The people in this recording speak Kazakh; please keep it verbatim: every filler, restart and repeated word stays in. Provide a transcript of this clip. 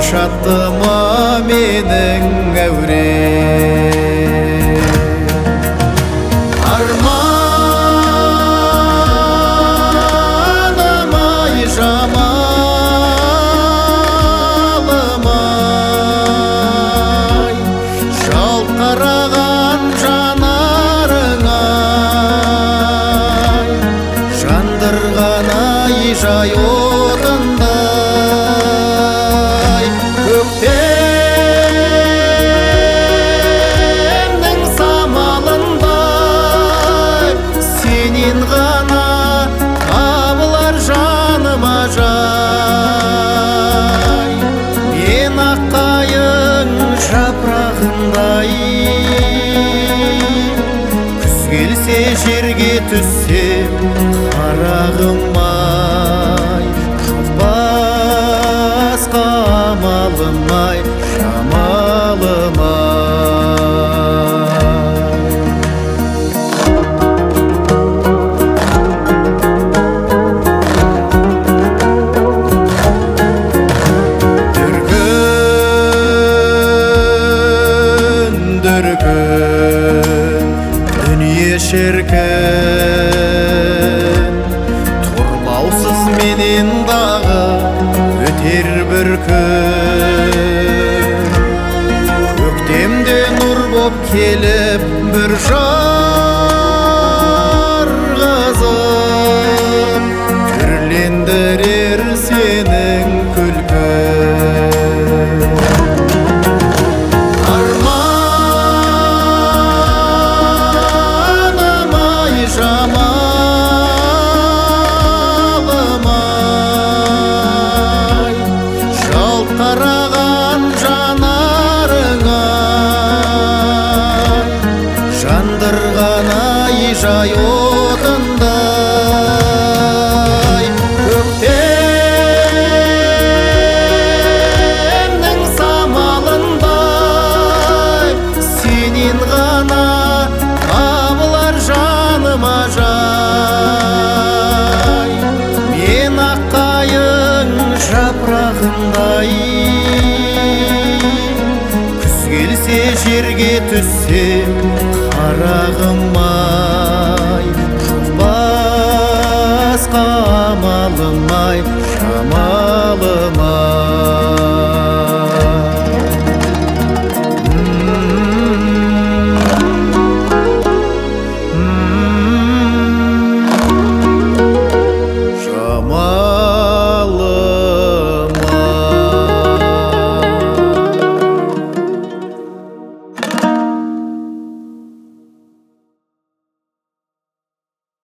шаттыма менің әуре. Арманым-ай, жамалым-ай, жалт қараған жанарың-ай, жандырған-ай жай отындай. Көктемнің самалындай сенен ғана табылар жаныма жай. Мен аққайың жапырағындай, күз келсе жерге түссем қарағым-ай, басқа амалым-ай, жамалым-ай. Дүркін, дүркін, дүние шіркін, тұрлаусыз менен дағы өтер бір күн. Көктемде нұр боп келіп бір жарғызып, түрлендірер сенің күлкің. Арманым-ай, жамалым-ай, жалт қараған жанарың-ай, жандырған-ай жай отындай. Көктемнің самалындай сенен ғана табылар жаныма жай. Мен аққайың жапырағындай, күз келсе жерге түссем қарағым-ай,